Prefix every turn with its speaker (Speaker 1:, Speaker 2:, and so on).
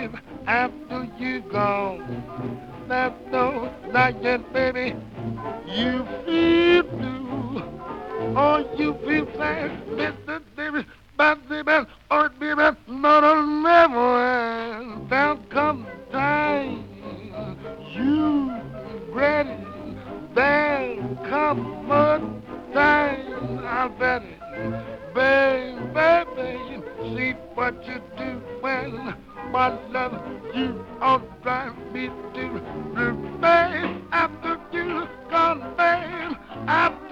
Speaker 1: babe, after you gone. That's no, not yet, baby. You feel blue, or you feel sad, Mr. Davis, but baby, or baby, not a never. There'll come time you ready. There'll come a time I bet it, baby, see what you do when my love you all drive me to the babe after you gone, babe.